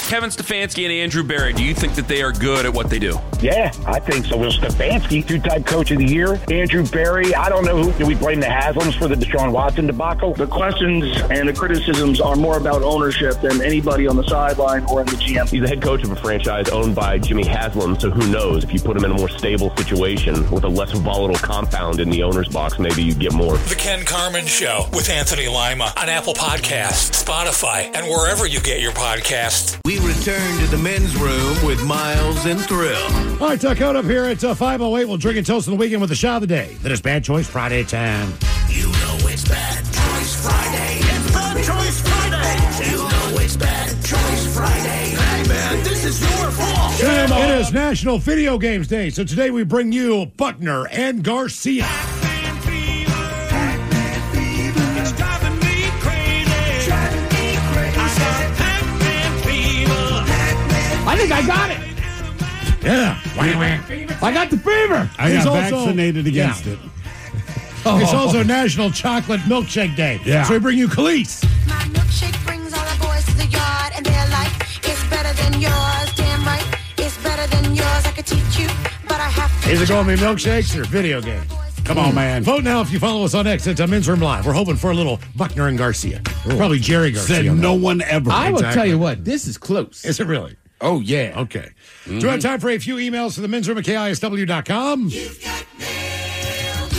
Kevin Stefanski and Andrew Berry, do you think that they are good at what they do? Yeah, I think so. Will Stefanski, two-time coach of the year. Andrew Berry, I don't know who. Do we blame the Haslams for the Deshaun Watson debacle? The questions and the criticisms are more about ownership than anybody on the sideline or in the GM. He's the head coach of a franchise owned by Jimmy Haslam, so who knows? If you put him in a more stable situation with a less volatile compound in the owner's box, maybe you get more. The Ken Carman Show with Anthony Lima on Apple Podcasts, Spotify, and wherever you get your podcasts. We return to the men's room with Miles and Thrill. All right, Tuck out up here at 508. We'll drink and toast on the weekend with the shot of the day. That is Bad Choice Friday time. You know it's Bad Choice Friday. It's Bad Choice Friday. You know it's Bad Choice Friday. Hey, man, this is your fault. And it is National Video Games Day, so today we bring you Buckner and Garcia. I think I got it. Yeah. I got the fever. I got vaccinated against it. It's also National Chocolate Milkshake Day. Yeah. So we bring you Khalees. My milkshake brings all the boys to the yard, and they're like, it's better than yours. Damn right, it's better than yours. I could teach you, but I have to. Is it going to be milkshakes or video games? Come on, man. Vote now if you follow us on X at Men's Room Live. We're hoping for a little Buckner and Garcia. Probably Jerry Garcia. Said no one ever. I will tell you what, this is close. Is it really? Oh, yeah. Okay. Do we have time for a few emails to the men's room at KISW.com? You've got mail.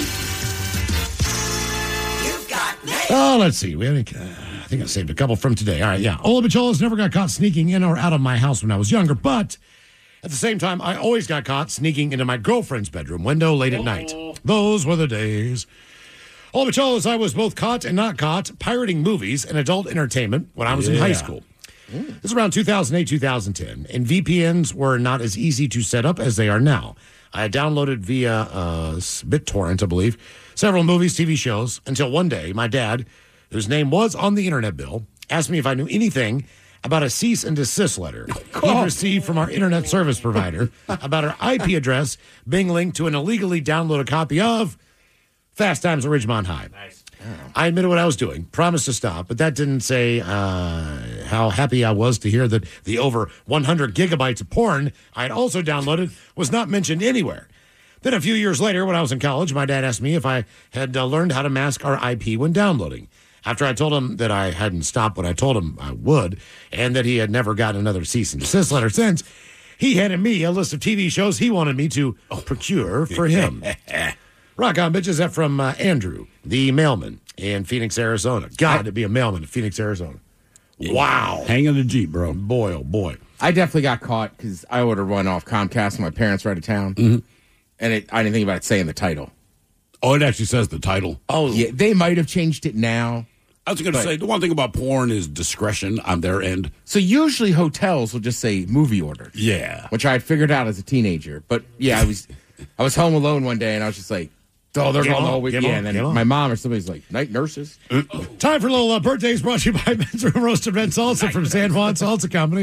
You've got mail. Oh, let's see. I think I saved a couple from today. All right, yeah. Ola Bacholas never got caught sneaking in or out of my house when I was younger, but at the same time, I always got caught sneaking into my girlfriend's bedroom window late at night. Those were the days. Ola Bacholas, I was both caught and not caught pirating movies and adult entertainment when I was in high school. This is around 2008, 2010, and VPNs were not as easy to set up as they are now. I had downloaded via BitTorrent, I believe, several movies, TV shows, until one day my dad, whose name was on the internet bill, asked me if I knew anything about a cease and desist letter he'd received from our internet service provider about our IP address being linked to an illegally downloaded copy of Fast Times at Ridgemont High. Nice. I admitted what I was doing, promised to stop, but that didn't say how happy I was to hear that the over 100 gigabytes of porn I had also downloaded was not mentioned anywhere. Then a few years later, when I was in college, my dad asked me if I had learned how to mask our IP when downloading. After I told him that I hadn't stopped what I told him I would, and that he had never gotten another cease and desist letter since, he handed me a list of TV shows he wanted me to procure for him. Rock on, bitches. That from Andrew, the mailman in Phoenix, Arizona. God, to be a mailman in Phoenix, Arizona. Wow. Hanging the Jeep, bro. Boy, oh boy. I definitely got caught because I ordered one off Comcast when my parents were out of town. Mm-hmm. And I didn't think about it saying the title. Oh, it actually says the title. Oh, yeah. They might have changed it now. I was going to say, the one thing about porn is discretion on their end. So usually hotels will just say movie ordered. Yeah. Which I had figured out as a teenager. But yeah, I was home alone one day and I was just like, oh, they're going the whole week. Yeah, and then my mom or somebody's like, night nurses. Time for a little birthdays brought to you by Men's Room Roasted Red Salsa from San Juan Salsa Company.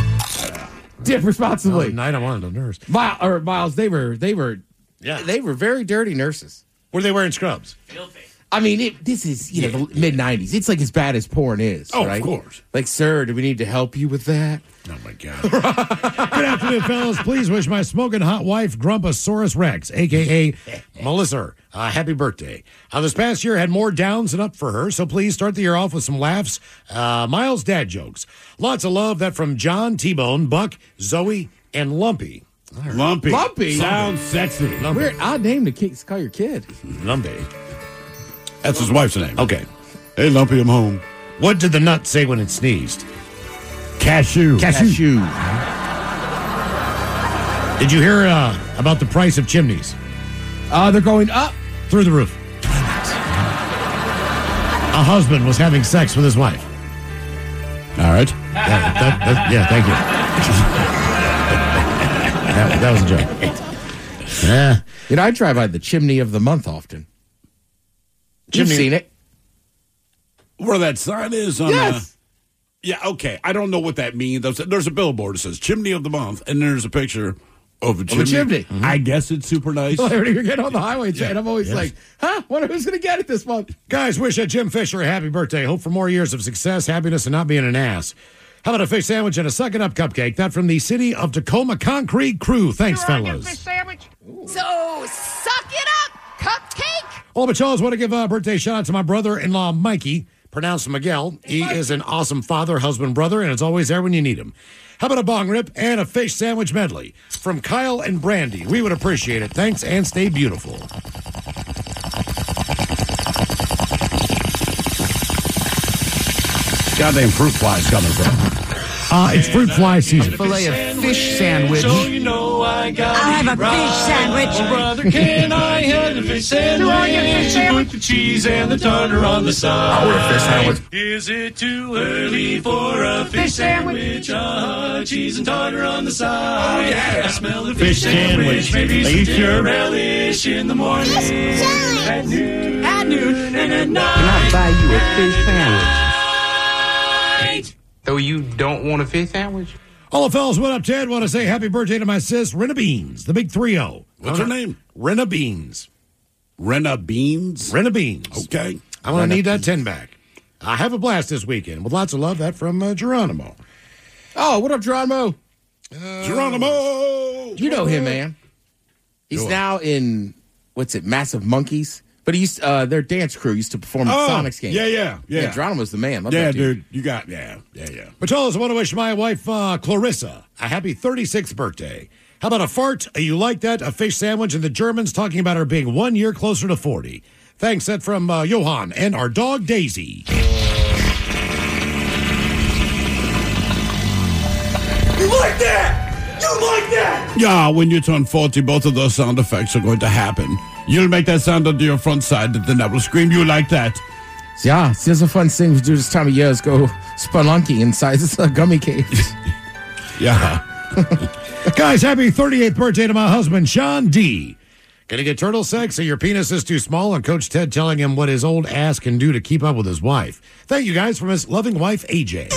Dip responsibly. Night I wanted a nurse. Miles, they were very dirty nurses. Were they wearing scrubs? Filthy. I mean, this is, the mid 90s. It's like as bad as porn is. Oh, right? Of course. Like, sir, do we need to help you with that? Oh, my God. Good afternoon, fellas. Please wish my smoking hot wife, Grumposaurus Rex, a.k.a. Melissa, happy birthday. This past year had more downs than up for her, so please start the year off with some laughs. Miles' dad jokes. Lots of love. That from John, T-Bone, Buck, Zoe, and Lumpy. Right. Lumpy. Sounds sexy. Lumpy. Weird, odd name to call your kid. Lumpy. That's his wife's name. Okay. Hey, Lumpy, I'm home. What did the nut say when it sneezed? Cashew. Did you hear about the price of chimneys? They're going up. Through the roof. A husband was having sex with his wife. All right. Yeah, thank you. that was a joke. Yeah. I drive by the chimney of the month often. You've seen it. Where that sign is on yes. Yeah, okay. I don't know what that means. There's a billboard that says Chimney of the Month, and there's a picture of a chimney. Mm-hmm. I guess it's super nice. Well, you get on the highway, and I'm always like, wonder who's going to get it this month. Guys, wish Jim Fisher a happy birthday. Hope for more years of success, happiness, and not being an ass. How about a fish sandwich and a Suck It Up cupcake? That from the city of Tacoma Concrete Crew. Thanks, fellas. So, suck it up, cupcake. All but y'all want to give a birthday shout out to my brother-in-law, Mikey, pronounced Miguel. He is an awesome father, husband, brother, and is always there when you need him. How about a bong rip and a fish sandwich medley from Kyle and Brandy? We would appreciate it. Thanks, and stay beautiful. Goddamn fruit flies coming from. It's fruit fly season. Filet of fish sandwich. So you know I got I'll have a fish sandwich. Oh, brother, can I have a fish sandwich? Do I get a fish sandwich? With the cheese and the tartar on the side. I want a fish sandwich. Is it too early for a fish sandwich? Cheese and tartar on the side. Oh, yeah. I smell the fish sandwich. Maybe some relish in the morning. At noon. And at night. Can I buy you a fish sandwich? So you don't want a fish sandwich? All the fellas, what up, Ted? Want to say happy birthday to my sis, Renna Beans, the big 3-0. What's her name? Renna Beans. Renna Beans? Renna Beans. Okay. I want to need that 10 back. I have a blast this weekend with lots of love. That from Geronimo. Oh, what up, Geronimo? Geronimo! You know him, man. He's now in, Massive Monkeys? But he used their dance crew used to perform at Sonic's game. Yeah. Geronimo's the man. Love yeah, that dude. You got, yeah. But fellas, I want to wish my wife, Clarissa, a happy 36th birthday. How about a fart? You like that? A fish sandwich, and the Germans talking about her being 1 year closer to 40. Thanks, that from Johan and our dog, Daisy. You like that? You like that? Yeah, when you turn 40, both of those sound effects are going to happen. You'll make that sound onto your front side, and then I will scream, you like that? Yeah, it's just a fun thing to do this time of year is go spelunking inside this gummy cave. Yeah. Guys, happy 38th birthday to my husband, Sean D. Gonna get turtle sex, so your penis is too small, and Coach Ted telling him what his old ass can do to keep up with his wife. Thank you guys from his loving wife, AJ.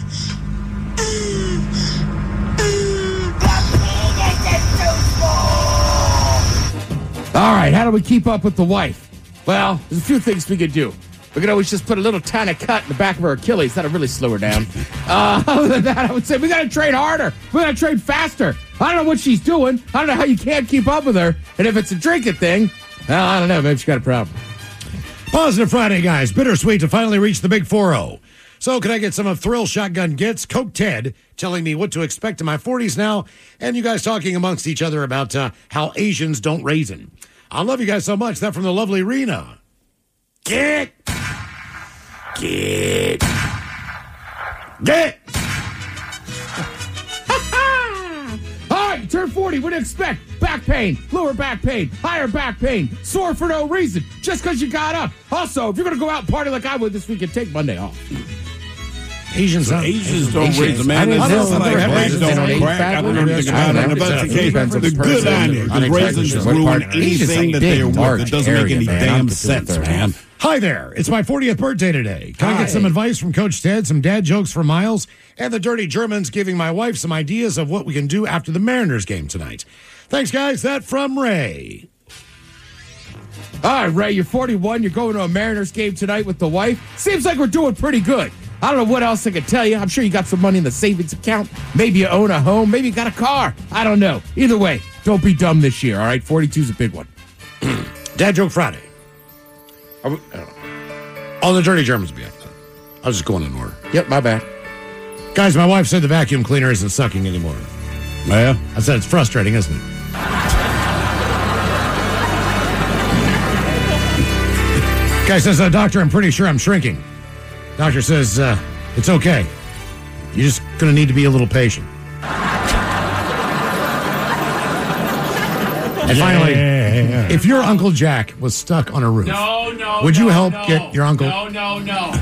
All right, how do we keep up with the wife? Well, there's a few things we could do. We could always just put a little tiny cut in the back of her Achilles. That'll really slow her down. Other than that, I would say we got to train harder. We got to train faster. I don't know what she's doing. I don't know how you can't keep up with her. And if it's a drinking thing, well, I don't know. Maybe she's got a problem. Positive Friday, guys. Bittersweet to finally reach the big 4-0. So can I get some of Thrill Shotgun Gets? Coke Ted telling me what to expect in my 40s now, and you guys talking amongst each other about how Asians don't raisin. I love you guys so much. That from the lovely Rena. Get. All right, you turn 40. What do you expect? Back pain, lower back pain, higher back pain, sore for no reason, just because you got up. Also, if you're going to go out and party like I would this weekend, take Monday off. Asians don't raise the man. I don't know don't crack. I don't know anything about it. If that's the case, the good on you. Because raisins ruin anything that they're worth. It doesn't make any damn sense, man. Hi there. It's my 40th birthday today. Can I get some advice from Coach Ted, some dad jokes from Miles, and the Dirty Germans giving my wife some ideas of what we can do after the Mariners game tonight? Thanks, guys. That from Ray. All right, Ray, you're 41. You're going to a Mariners game tonight with the wife. Seems like we're doing pretty good. I don't know what else I could tell you. I'm sure you got some money in the savings account. Maybe you own a home. Maybe you got a car. I don't know. Either way, don't be dumb this year, all right? 42 is a big one. Dad Joke Friday. All the Dirty Germans be after. I was just going in order. Yep, my bad. Guys, my wife said the vacuum cleaner isn't sucking anymore. Yeah? I said it's frustrating, isn't it? Guy says, doctor, I'm pretty sure I'm shrinking. Doctor says, it's okay. You're just going to need to be a little patient. And finally, if your Uncle Jack was stuck on a roof, would you help get your uncle? No.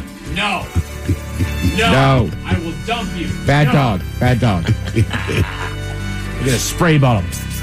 I will dump you. Bad dog. You get a spray bottle.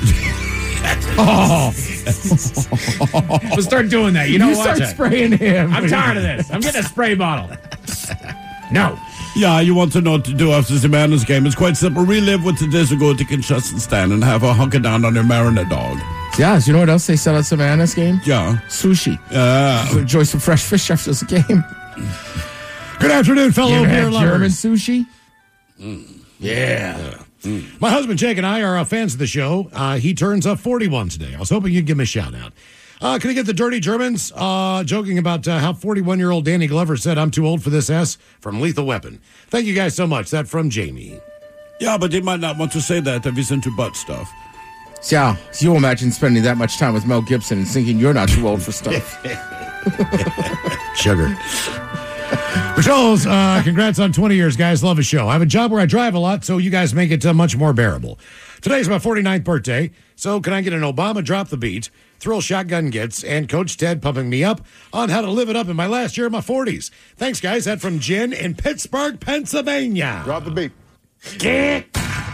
We'll start doing that. You know what? Start spraying him. I'm tired of this. I'm getting a spray bottle. No. Yeah, you want to know what to do after the Mariners game. It's quite simple. Relive what it is to go to concession stand and have a hunker down on your Mariner dog. Yeah, you know what else they sell at the Mariners game? Yeah. Sushi. Enjoy some fresh fish after the game. Good afternoon, fellow beer lovers. German sushi? Yeah. My husband Jake and I are fans of the show. He turns up 41 today. I was hoping you'd give him a shout out. Can I get the Dirty Germans joking about how 41-year-old Danny Glover said, "I'm too old for this S" from Lethal Weapon. Thank you guys so much. That from Jamie. Yeah, but he might not want to say that if he's into butt stuff. Yeah, so you imagine spending that much time with Mel Gibson and thinking you're not too old for stuff. Sugar. Charles, congrats on 20 years, guys. Love the show. I have a job where I drive a lot, so you guys make it much more bearable. Today's my 49th birthday, so can I get an Obama drop the beat, Thrill Shotgun Gets, and Coach Ted pumping me up on how to live it up in my last year of my 40s? Thanks, guys. That from Jen in Pittsburgh, Pennsylvania. Drop the beat. Get.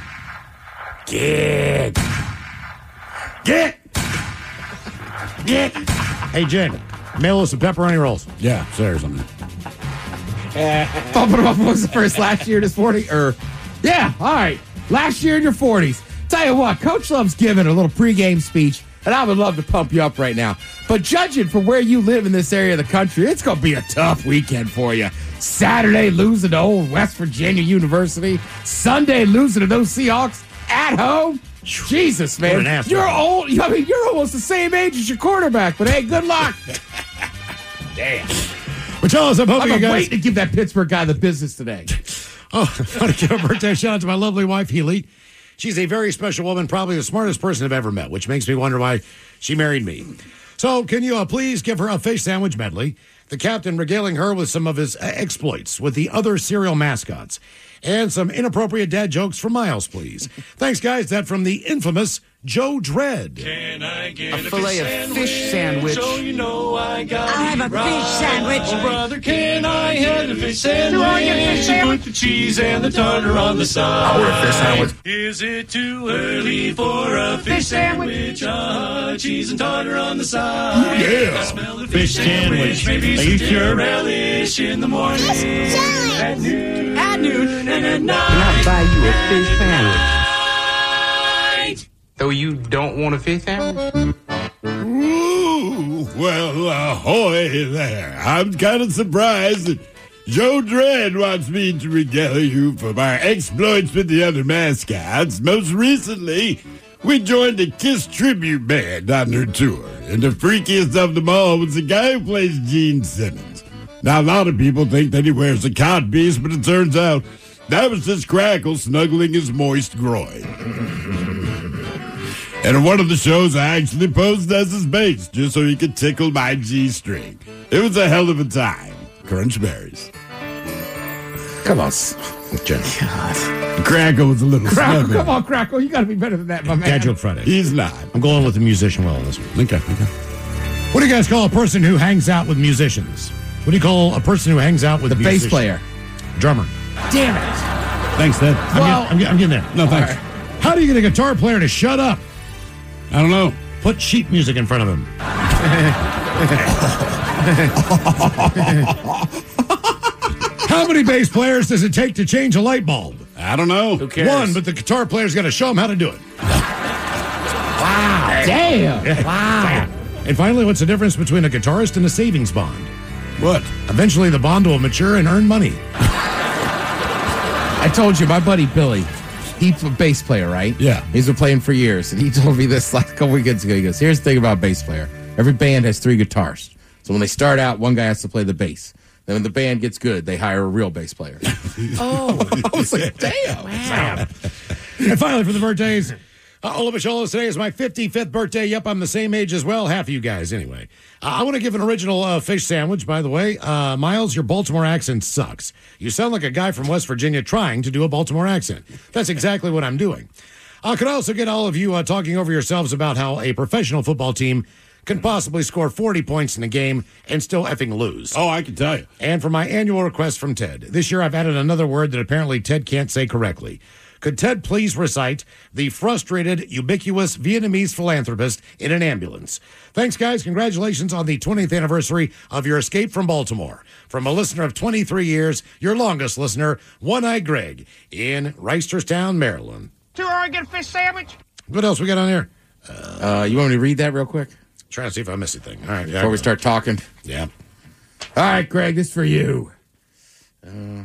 Hey, Jen, mail us some pepperoni rolls. Yeah, seriously. Bumping up was the first last year in his 40s. Yeah, all right. Last year in your 40s. Tell you what, Coach loves giving a little pregame speech, and I would love to pump you up right now. But judging from where you live in this area of the country, it's going to be a tough weekend for you. Saturday, losing to old West Virginia University. Sunday, losing to those Seahawks at home. Jesus, man. You're old. I mean, you're almost the same age as your quarterback, but hey, good luck. Damn. But Charles, I'm hoping you guys... waiting to give that Pittsburgh guy the business today. I want to give a birthday shout out to my lovely wife, Healy. She's a very special woman, probably the smartest person I've ever met, which makes me wonder why she married me. So can you please give her a fish sandwich medley? The captain regaling her with some of his exploits with the other cereal mascots. And some inappropriate dad jokes from Miles, please. Thanks, guys. That from the infamous Joe Dredd. Can I get a fillet of fish sandwich? So you know I got I'll have a fish sandwich. Oh, brother, can I have a fish sandwich? Put the cheese and the tartar on the side. I'll order a fish sandwich. Is it too early for a fish sandwich? Cheese and tartar on the side. Yeah. I smell the fish sandwich. Maybe some relish in the morning. At noon and at night. Can I buy you a fish sandwich? Though you don't want a fish sandwich? Ooh, well, ahoy there. I'm kind of surprised that Joe Dredd wants me to regale you for my exploits with the other mascots. Most recently, we joined a KISS tribute band on their tour, and the freakiest of them all was the guy who plays Gene Simmons. Now, a lot of people think that he wears a codpiece, but it turns out that was just Crackle snuggling his moist groin. And in one of the shows, I actually posed as his bass just so he could tickle my G-string. It was a hell of a time. Crunch berries. Come on. God. Crackle was a little Crackle, snugly. come on, Crackle. You got to be better than that, my man. Dad joke Friday. He's not. I'm going with the musician well on this one. Okay. What do you guys call a person who hangs out with musicians? What do you call a person who hangs out with the musicians? bass player? Drummer. Damn it. Thanks, Ted. I'm getting there. No, thanks. Right. How do you get a guitar player to shut up? I don't know. Put sheet music in front of him. How many bass players does it take to change a light bulb? I don't know. Who cares? One, but the guitar player's got to show him how to do it. Wow. Damn. Yeah. Wow. And finally, what's the difference between a guitarist and a savings bond? What? Eventually, the bond will mature and earn money. I told you, my buddy Billy, he's a bass player, right? Yeah. He's been playing for years, and he told me this like a couple weekends ago. He goes, here's the thing about a bass player. Every band has 3 guitars. So when they start out, one guy has to play the bass. Then when the band gets good, they hire a real bass player. Oh. I was like, damn. Wow. And finally, for the birthdays, Ola Bicholos, today is my 55th birthday. Yep, I'm the same age as well. Half of you guys, anyway. I want to give an original fish sandwich, by the way. Miles, your Baltimore accent sucks. You sound like a guy from West Virginia trying to do a Baltimore accent. That's exactly what I'm doing. I could also get all of you talking over yourselves about how a professional football team can possibly score 40 points in a game and still effing lose. Oh, I can tell you. And for my annual request from Ted, this year I've added another word that apparently Ted can't say correctly. Could Ted please recite the frustrated, ubiquitous Vietnamese philanthropist in an ambulance? Thanks, guys. Congratulations on the 20th anniversary of your escape from Baltimore. From a listener of 23 years, your longest listener, One-Eyed Greg, in Reisterstown, Maryland. Too hard to get a fish sandwich? What else we got on here? You want me to read that real quick? Trying to see if I missed anything. All right. Before we start talking. Yeah. All right, Greg, this is for you.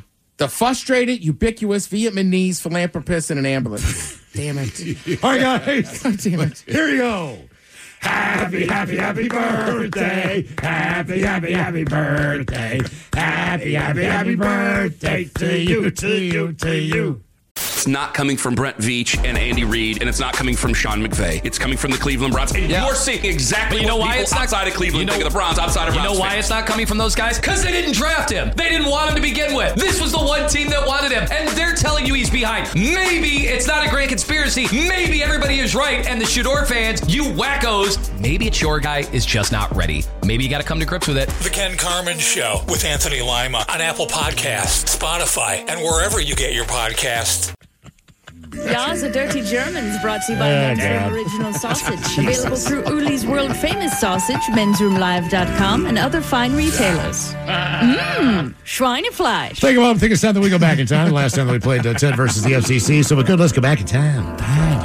The frustrated, ubiquitous Vietnamese philanthropist in an ambulance. Damn it. All right, guys. God damn it. Here you go. Happy, happy, happy birthday. Happy, happy, happy birthday. Happy, happy, happy birthday to you, to you, to you. It's not coming from Brent Veach and Andy Reid, and it's not coming from Sean McVay. It's coming from the Cleveland Browns. And you're seeing exactly you know what why people it's not outside of Cleveland think of the Browns, outside of Browns. You know why fans. it's not coming from those guys? Because they didn't draft him. They didn't want him to begin with. This was the one team that wanted him, and they're telling you he's behind. Maybe it's not a grand conspiracy. Maybe everybody is right, and the Shador fans, you wackos, maybe it's your guy is just not ready. Maybe you got to come to grips with it. The Ken Carmen Show with Anthony Lima on Apple Podcasts, Spotify, and wherever you get your podcasts. Jaws of Dirty Germans brought to you by Men's Room Original Sausage. Available through Uli's World Famous Sausage, mensroomlive.com, and other fine retailers. Schweinefleisch. Take a moment, take a second that we go back in time. Last time that we played Ted versus the FCC, so we're good. Let's go back in time.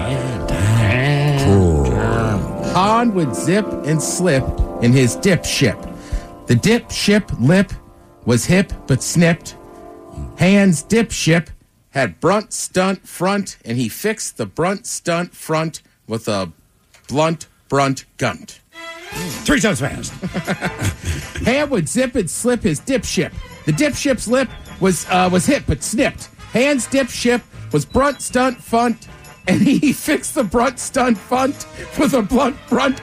Han would zip and slip in his dip ship. The dip ship lip was hip but snipped. Han's dip ship had brunt stunt front, and he fixed the brunt stunt front with a blunt brunt gunt. 3 times fast. Han would zip and slip his dip ship. The dip ship's lip was hip but snipped. Han's dip ship was brunt stunt front, and he fixed the brunt stunt front with a blunt brunt.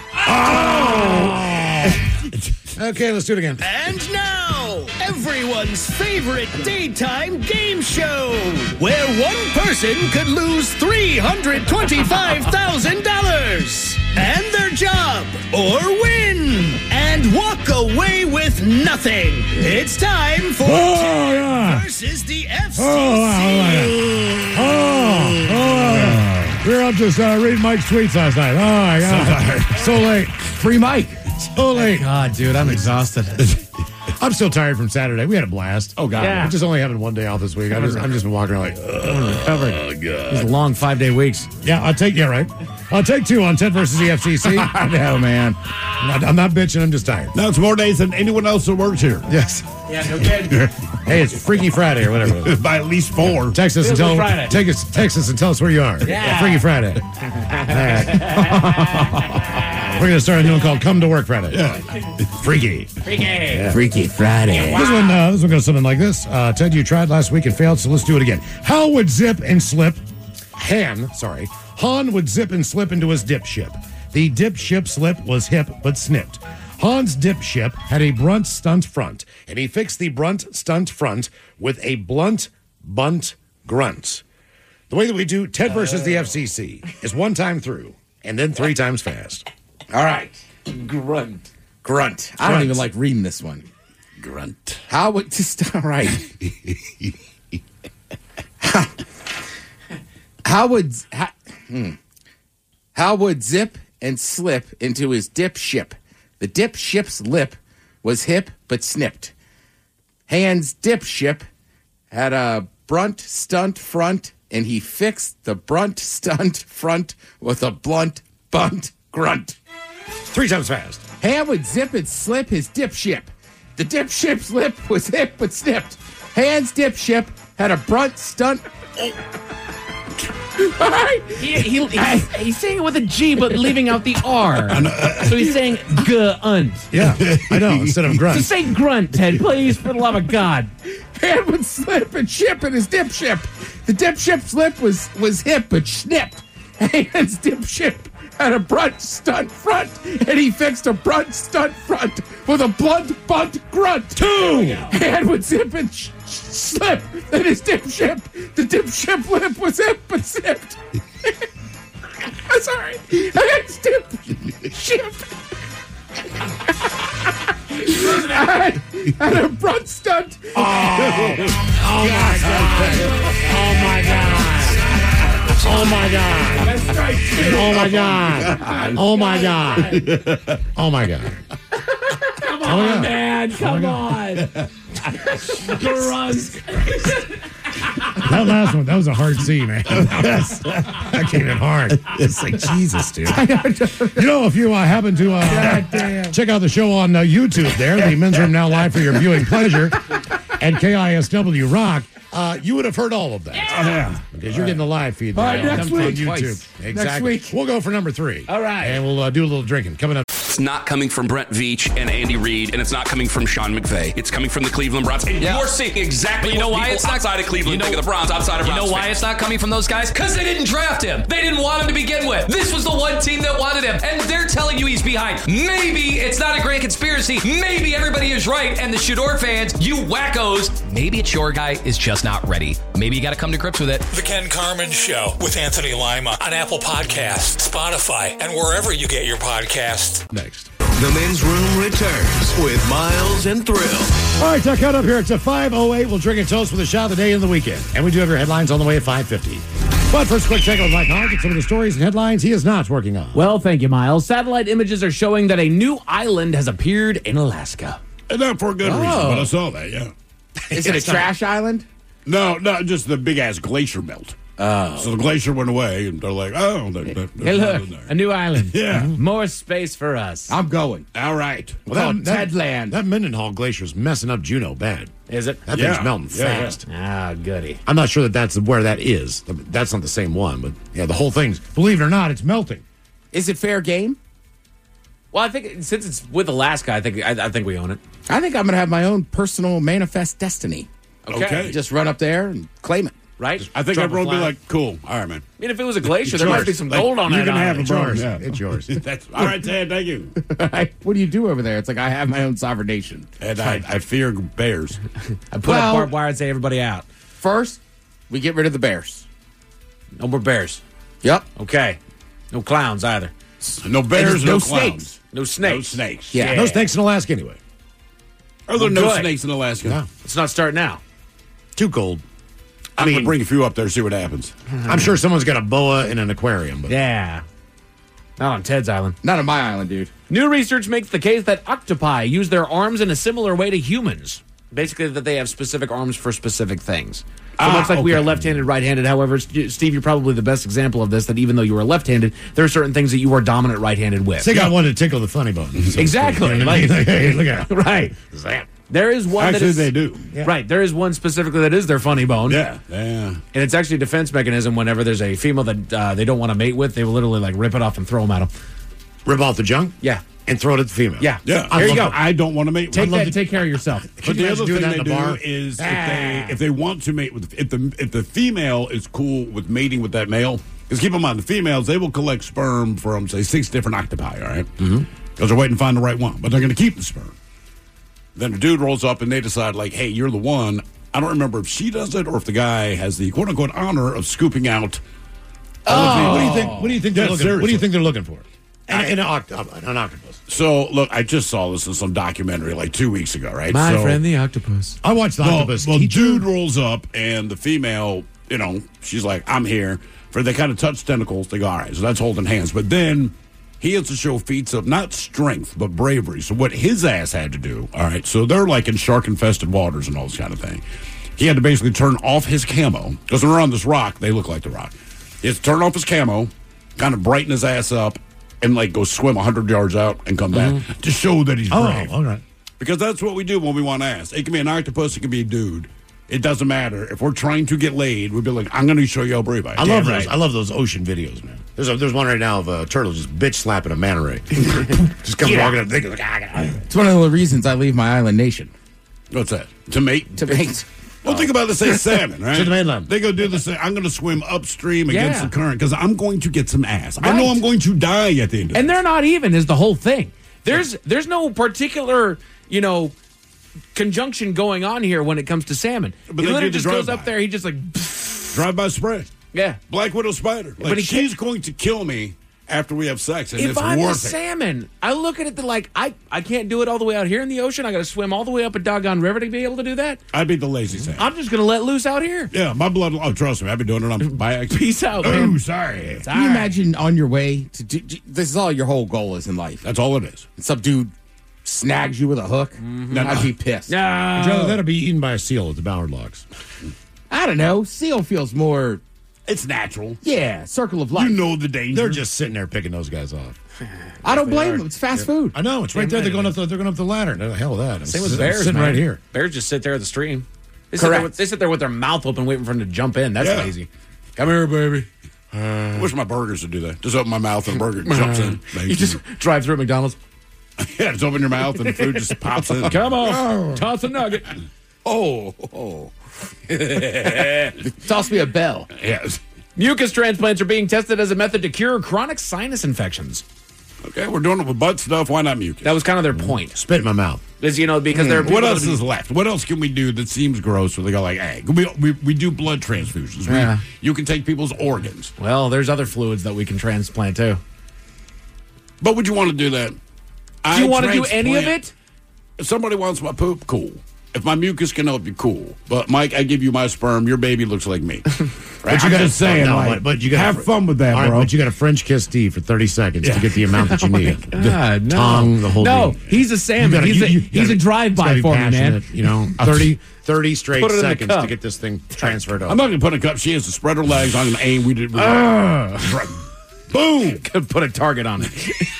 Okay, let's do it again. And now, everyone's favorite daytime game show, where one person could lose $325,000 and their job, or win and walk away with nothing. It's time for Ted versus the FCC. We were up just reading Mike's tweets last night. Oh, my God. So late. Free Mike. So late. God, dude, I'm exhausted. I'm still tired from Saturday. We had a blast. Oh, God. I'm just only having one day off this week. I'm just been walking around like, recovered. Oh, God. These long 5-day weeks. Yeah, I'll take 2 on Ted versus the FCC. I know, man. I'm not bitching. I'm just tired. Now it's more days than anyone else that works here. Yes. Yeah, no kidding. Hey, it's Freaky Friday or whatever it is. By at least 4. Text us and tell us where you are. Yeah. Freaky Friday. All right. We're going to start a new one called Come to Work Friday. Yeah. Freaky. Yeah. Freaky Friday. This one goes something like this. Ted, you tried last week and failed, so let's do it again. Han would zip and slip. Han would zip and slip into his dip ship. The dip ship slip was hip but snipped. Han's dip ship had a brunt stunt front, and he fixed the brunt stunt front with a blunt bunt grunt. The way that we do Ted versus the FCC is 1 time through, and then 3 times fast. All right. Grunt. I don't even like reading this one. Grunt. How would just all right. How would zip and slip into his dip ship. The dip ship's lip was hip but snipped. Han's dip ship had a brunt stunt front, and he fixed the brunt stunt front with a blunt bunt grunt. 3 times fast. Han would zip and slip his dip ship. The dip ship's lip was hip but snipped. Han's dip ship had a brunt stunt. All right. He's saying it with a G, but leaving out the R. So he's saying gunt. Yeah, I know, instead of grunt. So say grunt, Ted, please, for the love of God. Han would slip and ship in his dip ship. The dip ship's lip was hip but snipped. Han's dip ship had a brunt stunt front, and he fixed a brunt stunt front with a blunt bunt grunt. 2. Han would zip and slip in his dip ship. The dip ship lip was hip but snipped. I'm sorry. Han's dip ship had a brunt stunt. Oh my God. Oh my God. Oh my God. Oh my God. Oh my God. Oh my God. Come on, man. Come on. Grunt. That last one, that was a hard C, man. That came in hard. It's like, Jesus, dude. You know, if you happen to check out the show on YouTube there, the Men's Room now live for your viewing pleasure, and KISW Rock, you would have heard all of that. Yeah. Because you're getting the live feed All right, there next on week. YouTube. Next Exactly. week. We'll go for number 3. All right. And we'll do a little drinking. Coming up. It's not coming from Brett Veach and Andy Reid, and it's not coming from Sean McVay. It's coming from the Cleveland Browns. And you're seeing exactly You know what why people it's not outside of Cleveland think of the Browns, outside of You Browns know why fans. it's not coming from those guys? Because they didn't draft him. They didn't want him to begin with. This was the one team that wanted him, and they're telling you he's behind. Maybe it's not a grand conspiracy. Maybe everybody is right, and the Shador fans, you wackos, maybe it's your guy is just not ready. Maybe you got to come to grips with it. The Ken Carmen Show with Anthony Lima on Apple Podcasts, Spotify, and wherever you get your podcasts. Next. The Men's Room returns with Miles and Thrill. All right, Tuck, cut up here. It's a 5:08. We'll drink and toast with a shot of the day and the weekend. And we do have your headlines on the way at 5:50. But first, quick check with Mike Hodge and some of the stories and headlines he is not working on. Well, thank you, Miles. Satellite images are showing that a new island has appeared in Alaska. And not for a good reason, but I saw that, yeah. Is it a trash island? No, just the big-ass glacier melt. Oh. So the glacier went away, and they're like, oh, Hey, look, a new island. Yeah. More space for us. I'm going. All right. Well, Tedland. That Mendenhall Glacier's messing up Juneau bad. Is it? That thing's melting fast. Ah, goody. I'm not sure that's where that is. That's not the same one, but yeah, the whole thing's, believe it or not, it's melting. Is it fair game? Well, I think since it's with Alaska, I think we own it. I think I'm going to have my own personal manifest destiny. Okay. Just run up there and claim it. Right? I think Drop a everyone would be flag. like, cool. All right, man. I mean, if it was a glacier, there yours. must be some gold on You it. can have It's it, bro. yours. Yeah. It's yours. That's, all right, Ted, thank you. What do you do over there? It's like I have my own sovereign nation. And I fear bears. I put up barbed wire and say everybody out. First, we get rid of the bears. No more bears. Yep. Okay. No clowns either. No bears, no no snakes. clowns. No snakes. No snakes. Yeah. No snakes in Alaska anyway. Are there Well, no good. snakes in Alaska? No. Let's not start now. Too cold. I'm going to bring a few up there, see what happens. I'm sure someone's got a boa in an aquarium. But Yeah. Not on Ted's island. Not on my island, dude. New research makes the case that octopi use their arms in a similar way to humans. Basically, that they have specific arms for specific things. So much like we are left-handed, right-handed. However, Steve, you're probably the best example of this, that even though you are left-handed, there are certain things that you are dominant right-handed with. Say got one to tickle the funny bone. So Exactly. You know what I mean? Hey, look at it. Right. Zap. There is one Actually, that is, they do. Right. There is one specifically that is their funny bone. Yeah. And it's actually a defense mechanism whenever there's a female that they don't want to mate with, they will literally like rip it off and throw them at them. Rip off the junk? Yeah. And throw it at the female. Yeah. Yeah. There you go. I don't want to mate with Take them. that. Take care of yourself. But the you other imagine doing thing that they in a do bar? is if they want to mate with if the female is cool with mating with that male, because keep in mind the females, they will collect sperm from say 6 different octopi, all right? Mm-hmm. Because they're waiting to find the right one, but they're going to keep the sperm. Then the dude rolls up and they decide like, hey, you're the one. I don't remember if she does it or if the guy has the quote unquote honor of scooping out. What do you think? What do you think? Yeah, They're looking, what do you seriously. think they're looking for? An octopus. So look, I just saw this in some documentary like 2 weeks ago, right? My So- friend, the octopus. I watched the octopus. Well, teacher. dude rolls up, and the female, she's like, I'm here. For they kind of touch tentacles, they go, all right, so that's holding hands. But then he has to show feats of not strength, but bravery. So what his ass had to do, all right, so they're like in shark-infested waters and all this kind of thing. He had to basically turn off his camo, because when they're on this rock, they look like the rock. He has to turn off his camo, kind of brighten his ass up, and like go swim 100 yards out and come back to show that he's brave. all right. Because that's what we do when we want ass. It can be an octopus, it can be a dude. It doesn't matter. If we're trying to get laid, we'd be like, I'm going to show you how brave I am. I love those. I love those ocean videos, man. There's one right now of a turtle just bitch slapping a manta ray. Just comes walking up, thinking like, It's one of the reasons I leave my island nation. What's that? To mate? To mate. Well, think about this, say salmon, right? To the mainland. They go do this thing. I'm going to swim upstream against Yeah. the current because I'm going to get some ass. I Right. know I'm going to die at the end of it. And they're not even is the whole thing. There's no particular, conjunction going on here when it comes to salmon. But He they literally do the just goes drive-by. up there, he just like Drive-by spray. yeah. Black widow spider. Like, But he she's going to kill me after we have sex, and If it's I'm a worth it. salmon, I look at it like I can't do it all the way out here in the ocean. I got to swim all the way up a doggone river to be able to do that. I'd be the lazy salmon. I'm just going to let loose out here. Yeah, my blood. Oh, trust me, I've been doing it on by accident. Peace out, Oh, man. sorry. Can you imagine on your way to do, this is all your whole goal is in life. That's all it is. And some dude snags you with a hook. I'd be pissed. Joe, that'll be eaten by a seal at the Ballard Locks. I don't know. Seal feels more It's natural. Yeah, circle of life. You know the danger. They're just sitting there picking those guys off. I don't blame them. It's fast food. I know. It's right there. They're going up the ladder. No, the hell of that. Same with bears, sitting man. right here. Bears just sit there at the stream. They Correct. sit there with their mouth open, waiting for them to jump in. That's lazy. Come here, baby. I wish my burgers would do that. Just open my mouth and a burger jumps in. You just drive through at McDonald's. Yeah, just open your mouth and the food just pops in. Come on. Toss a nugget. Oh. Toss me a bell. Yes. Mucus transplants are being tested as a method to cure chronic sinus infections. Okay, we're doing it with butt stuff. Why not mucus? That was kind of their point. Spit in my mouth. Is, because there are people What else that is left? What else can we do that seems gross where they go like, hey, we do blood transfusions. Yeah. You can take people's organs. Well, there's other fluids that we can transplant too. But would you want to do that? Do you want to do any of it? If somebody wants my poop, cool. If my mucus can help you, cool. But Mike, I give you my sperm. Your baby looks like me. But you got to say, but you got have fun with that, right, bro. But you got to French kiss Steve for 30 seconds to get the amount that you need. God, the no. tongue, the whole No, deal. he's a salmon. He's a drive-by for me, man. 30 straight Put it in the seconds cup. to get this thing transferred over. I'm not going to put a cup. She has to spread her legs. I'm going to aim. Boom. Could put a target on it.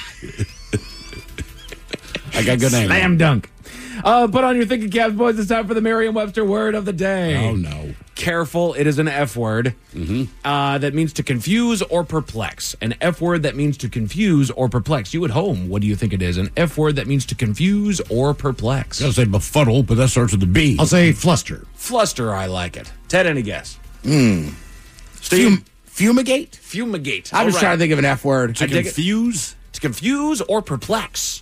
I got good aim. Slam dunk. Put on your thinking caps, boys. It's time for the Merriam-Webster word of the day. Oh, no. Careful. It is an F word that means to confuse or perplex. An F word that means to confuse or perplex. You at home, what do you think it is? An F word that means to confuse or perplex. I was going to say befuddle, but that starts with a B. I'll say fluster. Fluster, I like it. Ted, any guess? Fumigate? Fumigate. I'm just trying to think of an F word. To confuse? To confuse or perplex.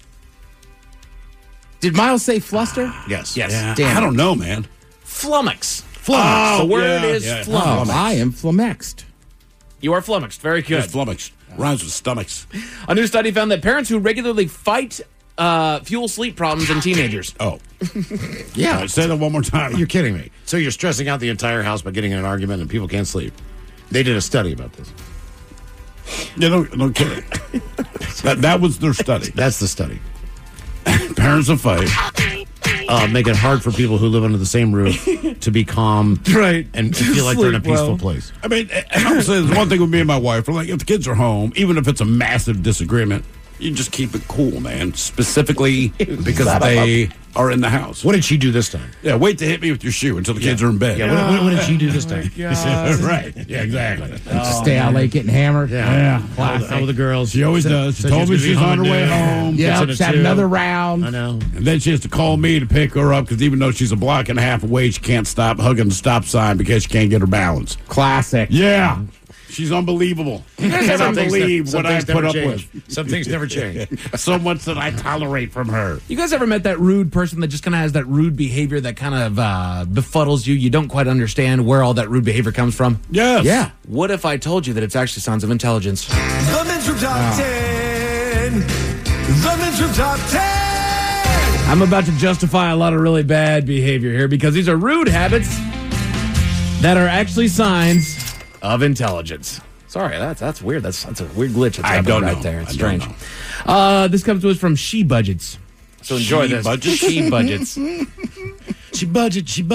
Did Miles say fluster? Yes. Yeah. Damn I it. don't know, man. Flummox. Oh, the word yeah, is yeah. flummox. Oh, I am flummoxed. You are flummoxed. Very good. It's flummoxed. Rhymes with stomachs. A new study found that parents who regularly fight fuel sleep problems in teenagers. Oh. Yeah. All right, say that one more time. You're kidding me. So you're stressing out the entire house by getting in an argument and people can't sleep. They did a study about this. Yeah, no kidding. that was their study. That's the study. Parents will fight. Make it hard for people who live under the same roof to be calm, Right. and feel like they're in a Sleep peaceful well. place. I mean, and I'm saying one thing with me and my wife, we're like, if the kids are home, even if it's a massive disagreement, you just keep it cool, man. Specifically because they are in the house. What did she do this time? Yeah, wait to hit me with your shoe until the kids are in bed. Yeah, what did she do this time? Right. Yeah, exactly. Stay out late getting hammered. Yeah. How were the girls? She always does. She told me she's on her way home. Yeah, just had another round. I know. And then she has to call me to pick her up because even though she's a block and a half away, she can't stop hugging the stop sign because she can't get her balance. Classic. Yeah. She's unbelievable. I cannot believe what I put up with. Some things never change. So much that I tolerate from her. You guys ever met that rude person that just kind of has that rude behavior that kind of befuddles you? You don't quite understand where all that rude behavior comes from? Yes. Yeah. What if I told you that it's actually signs of intelligence? The Men's Room Top 10. The Men's Room Top 10. I'm about to justify a lot of really bad behavior here because these are rude habits that are actually signs of intelligence. Sorry, that's weird. That's a weird glitch. That's happening right there. It's strange. This comes to us from She Budgets. So enjoy this. She Budgets. She budgets. She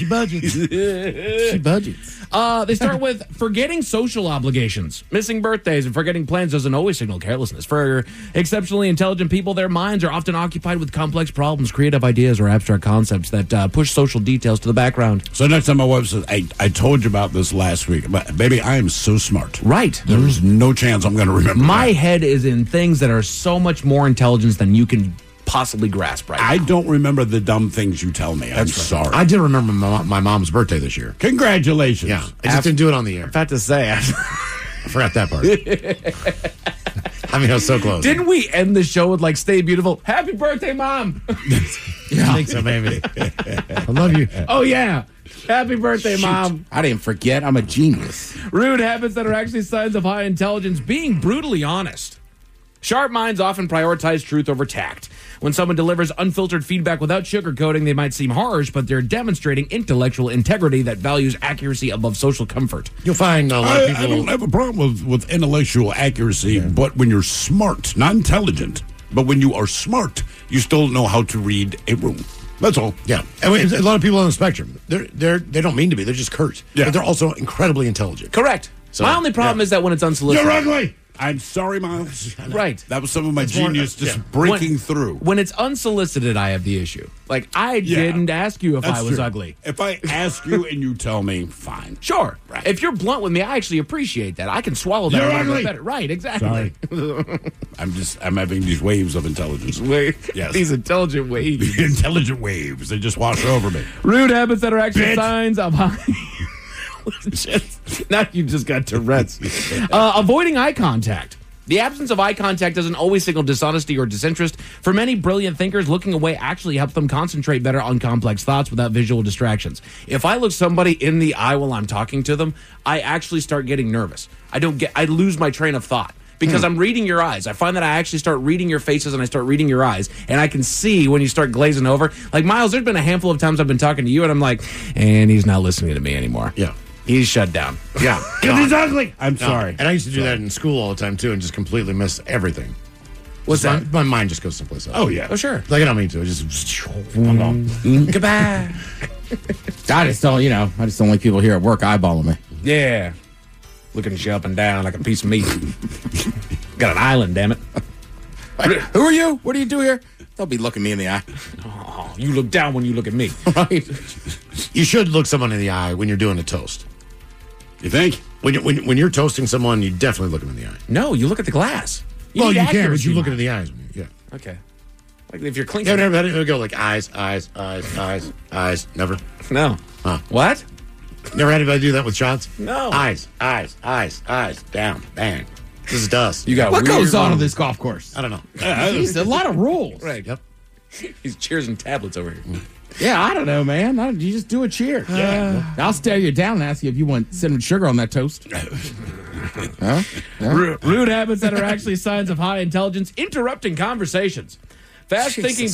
budgets. They start with forgetting social obligations. Missing birthdays and forgetting plans doesn't always signal carelessness. For exceptionally intelligent people, their minds are often occupied with complex problems, creative ideas, or abstract concepts that push social details to the background. So next time my wife says, I told you about this last week, but baby, I am so smart. Right. There's no chance I'm going to remember My that. head is in things that are so much more intelligence than you can possibly grasp right I now. don't remember the dumb things you tell me. I'm sorry. I did remember my mom's birthday this year. Congratulations. Yeah. I just didn't do it on the air. About to say, I forgot that part. I mean, I was so close. didn't we end the show with like "Stay Beautiful"? Happy birthday, Mom! I think so, maybe. I love you. Oh yeah, happy birthday, Mom! I didn't forget. I'm a genius. Rude habits that are actually signs of high intelligence: being brutally honest. Sharp minds often prioritize truth over tact. When someone delivers unfiltered feedback without sugarcoating, they might seem harsh, but they're demonstrating intellectual integrity that values accuracy above social comfort. You'll find a lot of people. I don't have a problem with intellectual accuracy, but when you're smart, not intelligent, but when you are smart, you still know how to read a room. That's all. Yeah. And a lot of people on the spectrum, they don't mean to be. They're just curt. Yeah. But they're also incredibly intelligent. Correct. So, My only problem is that when it's unsolicited. You're ugly. I'm sorry, Miles. Right. That was some of my genius just breaking through. When it's unsolicited, I have the issue. Like, I didn't ask you if I was ugly. If I ask you and you tell me, fine. Sure. Right. If you're blunt with me, I actually appreciate that. I can swallow that You're a little ugly. bit better. Right, exactly. I'm having these waves of intelligence. Yes. These intelligent waves. Intelligent waves. They just wash over me. Rude habits that are actually Bitch. signs of high. Now you just got Tourette's. Avoiding eye contact. The absence of eye contact doesn't always signal dishonesty or disinterest. For many brilliant thinkers, looking away actually helps them concentrate better on complex thoughts without visual distractions. If I look somebody in the eye while I'm talking to them, I actually start getting nervous. I lose my train of thought. Because I'm reading your eyes. I find that I actually start reading your faces and I start reading your eyes. And I can see when you start glazing over. Like, Miles, there's been a handful of times I've been talking to you and I'm like, and he's not listening to me anymore. Yeah. He's shut down. Yeah. Because he's ugly. I'm No. sorry. And I used to do that in school all the time, too, and just completely miss everything. What's Just that? My mind just goes someplace else. Oh, yeah. Oh, sure. Like, I don't mean to. It just... I'm gone. Goodbye. I just don't like people here at work eyeballing me. Yeah. Looking at you up and down like a piece of meat. Got an island, damn it. Who are you? What do you do here? They'll be looking me in the eye. Oh, you look down when you look at me. Right. You should look someone in the eye when you're doing a toast. You think? When you're toasting someone, you definitely look them in the eye. No, you look at the glass. Well, need you can, but accuracy, you look Mike. in the eyes. Yeah. Okay. Like if you're You clinking. ever had it go like eyes? Never? No. Huh. What? Never had anybody do that with shots? No. Eyes. Down. Bang. This is dust. You got What weird goes on rules. in this golf course? I don't know. Jeez, a lot of rules. Right. Yep. He's cheers and tablets over here. Yeah, I don't know, man. You just do a cheer. Yeah. I'll stare you down and ask you if you want cinnamon sugar on that toast. Huh? Rude habits that are actually signs of high intelligence, interrupting conversations. Fast-thinking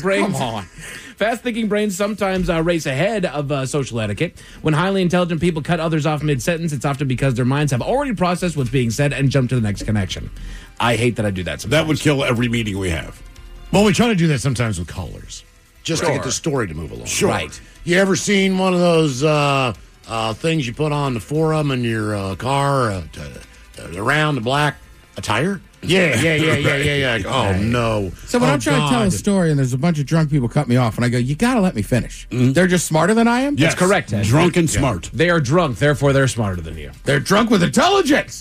brains sometimes race ahead of social etiquette. When highly intelligent people cut others off mid-sentence, it's often because their minds have already processed what's being said and jump to the next connection. I hate that I do that sometimes. That would kill every meeting we have. Well, we try to do that sometimes with callers. Just to Sure. get the story to move along. Sure. Right. You ever seen one of those things you put on the forum in your car around the black attire? Yeah. Oh, no. So when Oh, I'm trying to tell a God. story and there's a bunch of drunk people cut me off, and I go, you got to let me finish. They're just smarter than I am? Yes. That's correct, Ted. Drunk and smart. They are drunk, therefore they're smarter than you. They're drunk with intelligence.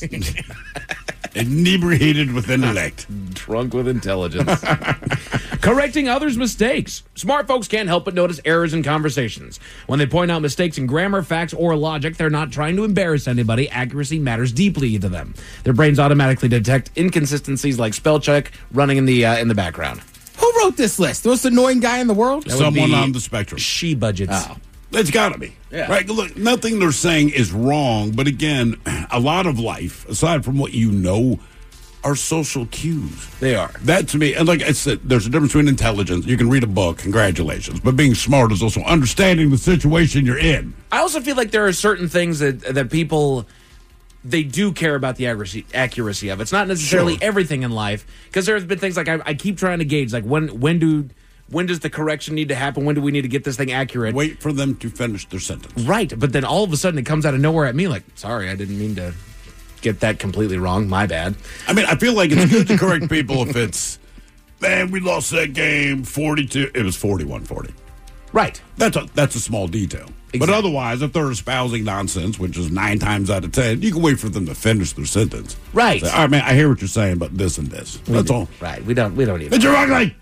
Inebriated with intellect. Drunk with intelligence. Correcting others' mistakes. Smart folks can't help but notice errors in conversations. When they point out mistakes in grammar, facts, or logic, they're not trying to embarrass anybody. Accuracy matters deeply to them. Their brains automatically detect inconsistencies like spell check running in the background. Who wrote this list? The most annoying guy in the world? That would Someone be on the spectrum. She budgets. Oh. It's got to be. Yeah. Right? Look, nothing they're saying is wrong, but again, a lot of life, aside from what you know, are social cues. They are. That to me, and like I said, there's a difference between intelligence. You can read a book, congratulations, but being smart is also understanding the situation you're in. I also feel like there are certain things that people, they do care about the accuracy of. It's not necessarily Sure. everything in life, because there's been things like I keep trying to gauge, like when does the correction need to happen? When do we need to get this thing accurate? Wait for them to finish their sentence. Right, but then all of a sudden it comes out of nowhere at me like, sorry, I didn't mean to get that completely wrong. My bad. I mean, I feel like it's good to correct people if it's, man, we lost that game 42. It was 41-40. Right. That's a small detail. But Exactly. otherwise, if they're espousing nonsense, which is 9 times out of 10, you can wait for them to finish their sentence. Right. Say, all right, man, I hear what you're saying, but this and this. That's all. Right. We don't even. But you're ugly.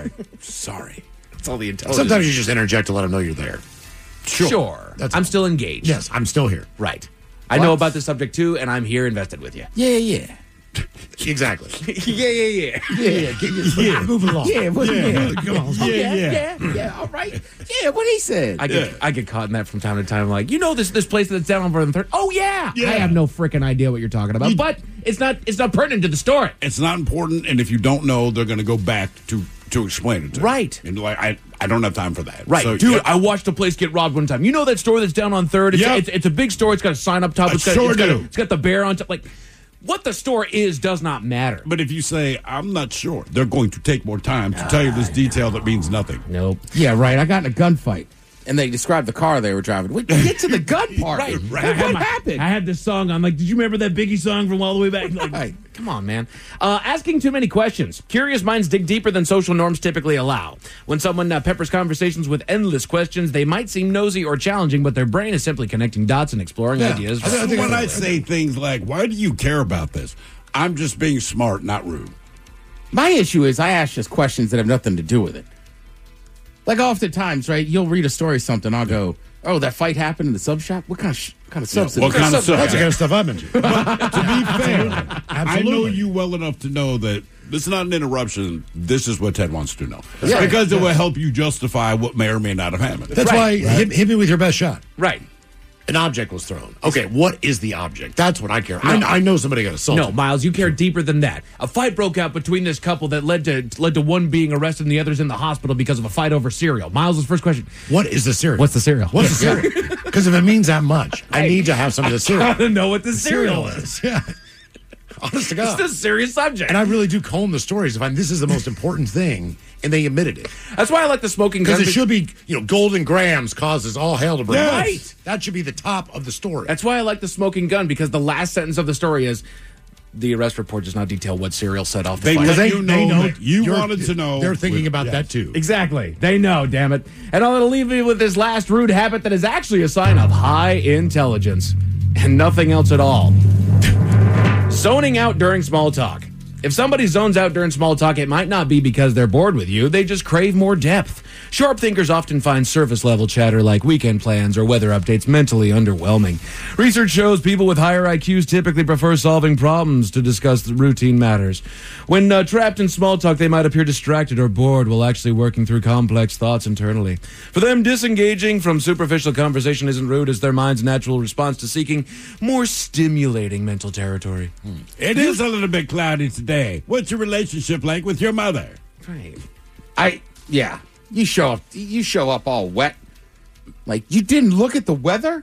Sorry. It's all the intelligence. Sometimes you just interject to let them know you're there. Sure. That's I'm all. still engaged. Yes, I'm still here. Right. I know about the subject too, and I'm here invested with you. Yeah. Exactly. Yeah. Yeah. Move along. Yeah, Come on. Yeah, all right. Yeah, what he said. I get caught in that from time to time. Like, you know, this place that's down over on the third. Oh yeah. Yeah. I have no freaking idea what you're talking about, but it's not pertinent to the story. It's not important, and if you don't know, they're going to go back to explain it to you. Right. And like, I don't have time for that. Right, So, dude. yeah, I watched a place get robbed one time. You know that store that's down on Third? It's a big store. It's got a sign up top. It's got the bear on top. Like, what the store is does not matter. but if you say, I'm not sure, they're going to take more time to tell you this detail that means nothing. Nope. Yeah, right. I got in a gunfight. And they described the car they were driving. Wait, get to the gun part. Right. What happened? I had this song on. Like, did you remember that Biggie song from all the way back? Like, come on, man. Asking too many questions. Curious minds dig deeper than social norms typically allow. When someone peppers conversations with endless questions, they might seem nosy or challenging, but their brain is simply connecting dots and exploring ideas. When I say things like, why do you care about this? I'm just being smart, not rude. My issue is I ask just questions that have nothing to do with it. Like oftentimes, right, you'll read a story or something, I'll go, oh, that fight happened in the sub shop? What kind of substance? What kind of stuff? That's the kind of stuff I'm into. But to be fair, I know Absolutely. you well enough to know that this is not an interruption. This is what Ted wants to know. Yeah. Because it will help you justify what may or may not have happened. That's why hit me with your best shot. Right. An object was thrown. Okay, what is the object? That's what I care. I know somebody got assaulted. No, Miles, you care deeper than that. A fight broke out between this couple that led to one being arrested and the other's in the hospital because of a fight over cereal. Miles' first question. What is the cereal? What's the cereal? What's the cereal? Because if it means that much, I need to have some of the cereal. I gotta know what the cereal is. Yeah. Honest to God. It's a serious subject. And I really do comb the stories to find this is the most important thing, and they omitted it. That's why I like the smoking gun. Because it should be, Golden Grams causes all hell to break Yes. loose. Right. That should be the top of the story. That's why I like the smoking gun, because the last sentence of the story is, the arrest report does not detail what cereal set off the They fight. let you know that you wanted to know. They're thinking about that too. Exactly. They know, damn it. And I'm going to leave you with this last rude habit that is actually a sign of high intelligence and nothing else at all. Zoning out during small talk. If somebody zones out during small talk, it might not be because they're bored with you. They just crave more depth. Sharp thinkers often find surface-level chatter like weekend plans or weather updates mentally underwhelming. Research shows people with higher IQs typically prefer solving problems to discuss the routine matters. When trapped in small talk, they might appear distracted or bored while actually working through complex thoughts internally. For them, disengaging from superficial conversation isn't rude, as their mind's natural response to seeking more stimulating mental territory. It is a little bit cloudy today. What's your relationship like with your mother? Right. Yeah. You show up all wet. Like, you didn't look at the weather?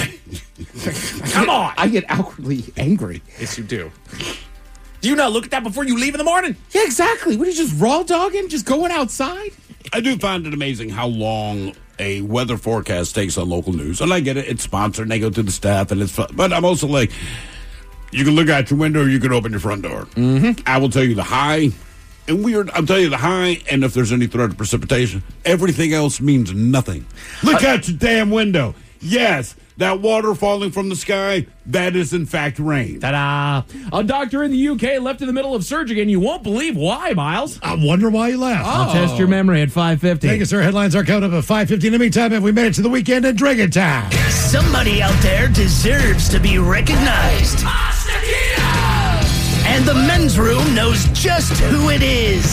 Come on! I get outwardly angry. Yes, you do. Do you not look at that before you leave in the morning? Yeah, exactly. What are you, just raw dogging? Just going outside? I do find it amazing how long a weather forecast takes on local news. And I get it. It's sponsored, and they go through the staff, and it's fun. But I'm also like, you can look out your window or you can open your front door. Mm-hmm. I will tell you the high. And weird, I'll tell you the high, and if there's any threat of precipitation, everything else means nothing. Look out your damn window. Yes, that water falling from the sky, that is in fact rain. Ta-da! A doctor in the UK left in the middle of surgery, and you won't believe why, Miles. I wonder why you laughed. I'll test your memory at 5:50. Thank you, sir. Headlines are coming up at 5:50. In the meantime, have we made it to the weekend in Drinking Time? Somebody out there deserves to be recognized. And the men's room knows just who it is.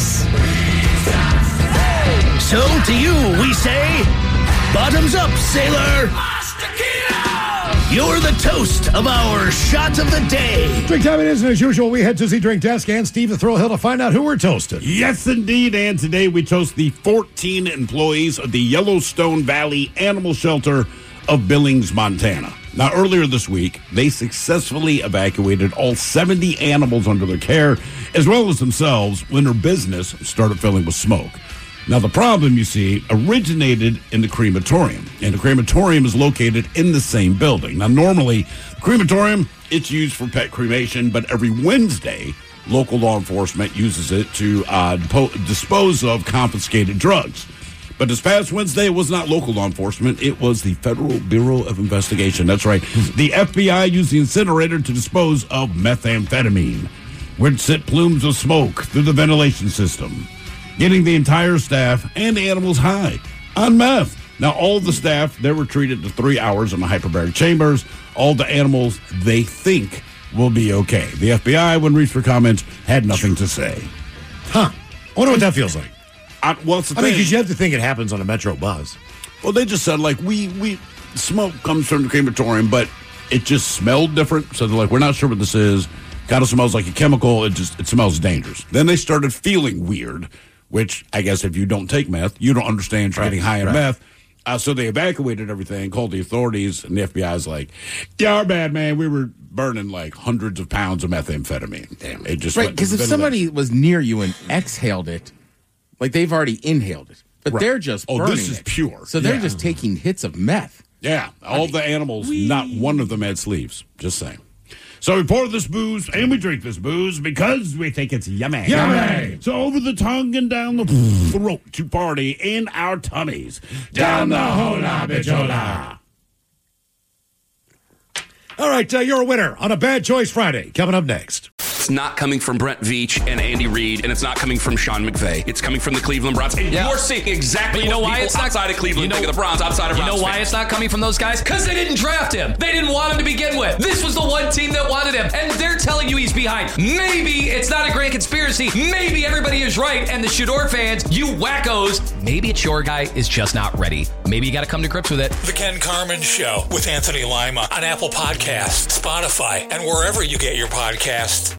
So to you, we say, bottoms up, sailor. You're the toast of our shot of the day. Drink time it is, and as usual, we head to the Drink Desk and Steve the Thrill Hill to find out who we're toasting. Yes, indeed. And today we toast the 14 employees of the Yellowstone Valley Animal Shelter of Billings, Montana. Now, earlier this week, they successfully evacuated all 70 animals under their care, as well as themselves, when their business started filling with smoke. Now, the problem, you see, originated in the crematorium, and the crematorium is located in the same building. Now, normally, the crematorium, it's used for pet cremation, but every Wednesday, local law enforcement uses it to dispose of confiscated drugs. But this past Wednesday, it was not local law enforcement. It was the Federal Bureau of Investigation. That's right. The FBI used the incinerator to dispose of methamphetamine, which sent plumes of smoke through the ventilation system, getting the entire staff and the animals high on meth. Now, all the staff, they were treated to 3 hours in the hyperbaric chambers. All the animals, they think, will be okay. The FBI, when reached for comments, had nothing to say. Huh. I wonder what that feels like. Well, it's the thing. Because you have to think it happens on a Metro bus. Well, they just said, like, we smoke comes from the crematorium, but it just smelled different. So they're like, we're not sure what this is. Kind of smells like a chemical. It smells dangerous. Then they started feeling weird, which I guess if you don't take meth, you don't understand you're getting high on meth. So they evacuated everything, called the authorities, and the FBI's like, yeah, our bad, man. We were burning like hundreds of pounds of methamphetamine. Damn, it just right, because if somebody was near you and exhaled it, like they've already inhaled it. But they're just burning this is it. pure. So they're just taking hits of meth. Yeah, all the animals, not one of them had sleeves. Just saying. So we pour this booze and we drink this booze because we think it's yummy. Yummy! So over the tongue and down the throat to party in our tummies. Down the hola bichola. All right, you're a winner on a Bad Choice Friday. Coming up next. It's not coming from Brent Veach and Andy Reid, and it's not coming from Sean McVay. It's coming from the Cleveland Browns. And you're seeing exactly But you know what why people it's not outside of Cleveland think of the Browns, outside of You Browns know why fans. it's not coming from those guys? Because they didn't draft him. They didn't want him to begin with. This was the one team that wanted him, and they're telling you he's behind. Maybe it's not a grand conspiracy. Maybe everybody is right, and the Shador fans, you wackos, maybe it's your guy is just not ready. Maybe you got to come to grips with it. The Ken Carmen Show with Anthony Lima on Apple Podcasts, Spotify, and wherever you get your podcasts.